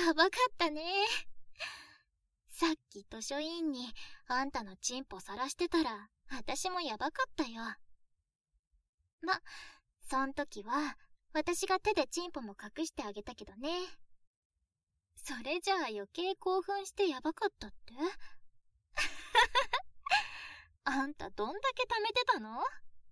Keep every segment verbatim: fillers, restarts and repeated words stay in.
やばかったね。さっき図書委員にあんたのチンポ晒してたら、私もやばかったよ。ま、そん時は、私が手でチンポも隠してあげたけどね。それじゃあ余計興奮してやばかったって？あんたどんだけ貯めてたの？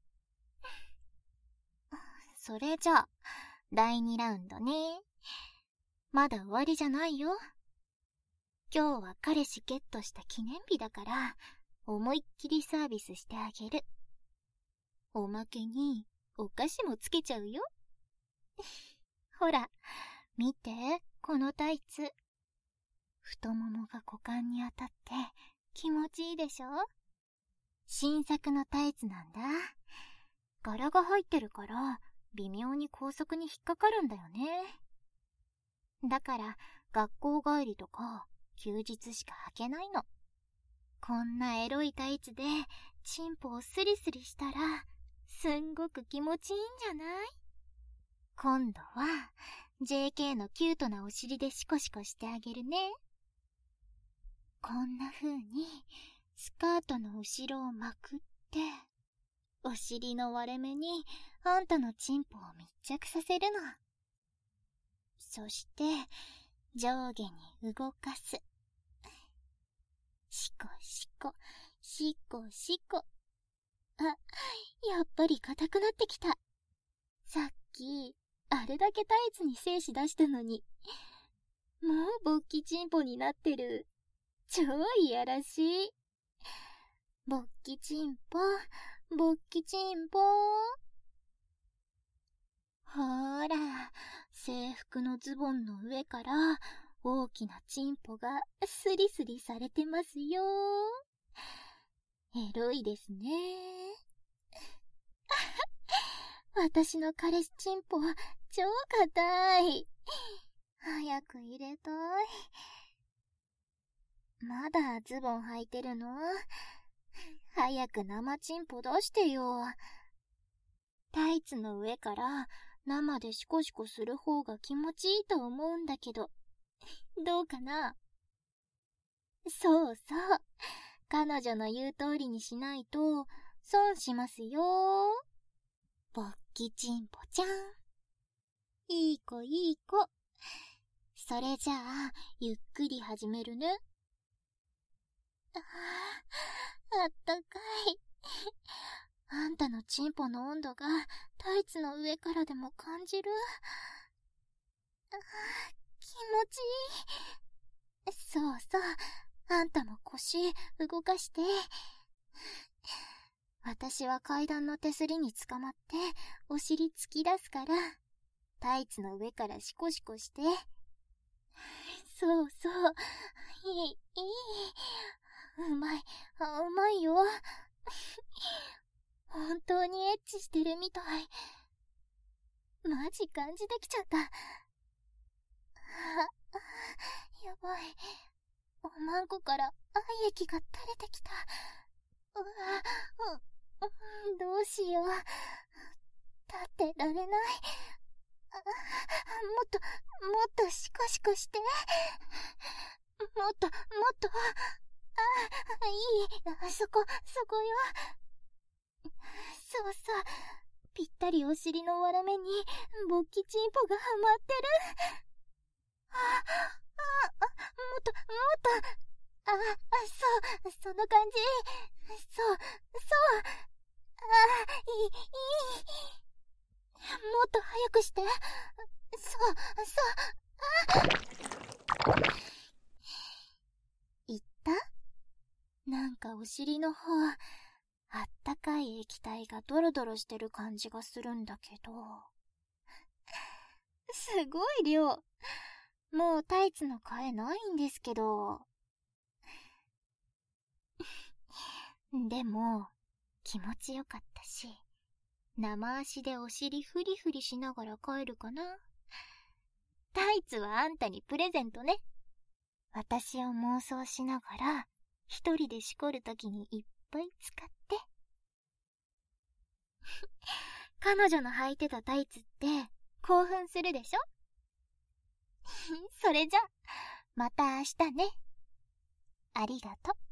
それじゃあ、だいにラウンドね。まだ終わりじゃないよ。今日は彼氏ゲットした記念日だから、思いっきりサービスしてあげる。おまけに、お菓子もつけちゃうよ。ほら、見て、このタイツ。太ももが股間に当たって気持ちいいでしょ？新作のタイツなんだ。柄が入ってるから、微妙に高速に引っかかるんだよね。だから、学校帰りとか、休日しか履けないの。こんなエロいタイツで、チンポをスリスリしたら、すんごく気持ちいいんじゃない？今度は、ジェーケー のキュートなお尻でシコシコしてあげるね。こんな風に、スカートの後ろをまくって、お尻の割れ目に、あんたのチンポを密着させるの。そして、上下に動かす。シコシコ、シコシコ。あ、やっぱり硬くなってきた。さっき、あれだけタイツに精子出したのに、もう勃起チンポになってる。超いやらしい。勃起チンポ、勃起チンポ。ほーら、制服のズボンの上から大きなチンポがスリスリされてますよ。エロいですね。私の彼氏チンポは超硬い。早く入れたい。まだズボン履いてるの？早く生チンポ出してよ。タイツの上から生でシコシコする方が気持ちいいと思うんだけど、どうかな？そうそう。彼女の言う通りにしないと損しますよ。勃起チンポちゃん。いい子いい子。それじゃあ、ゆっくり始めるね。ああ、あったかい。あんたのチンポの温度がタイツの上からでも感じる。ああ、気持ちいい。そうそう。あんたも腰動かして。私は階段の手すりに捕まってお尻突き出すから、タイツの上からシコシコして。そうそう。いい、いい。うまい、うまいよ。本当にエッチしてるみたい。マジ感じてきちゃった。あ、やばい。おまんこから愛液が垂れてきた。うわ、う、うん、どうしよう。立ってられない。あ、もっと、もっとシコシコして。もっと、もっと。あ、いい。あそこ、そこよ。そうそう。ぴったりお尻の割れ目に、勃起チンポがはまってる。あ、あ、あ、もっと、もっと。あ、あ、そう、その感じ。そう、そう。あ、いい、いい。もっと早くして。そう、そう。あ、言った？なんかお尻の方、あったかい液体がドロドロしてる感じがするんだけど。すごい量。もうタイツの替えないんですけど。でも、気持ちよかったし、生足でお尻フリフリしながら帰るかな。タイツはあんたにプレゼントね。私を妄想しながら、一人でしこるときにいっぱい使って。彼女の履いてたタイツって興奮するでしょ？それじゃ、 また明日ね。ありがと。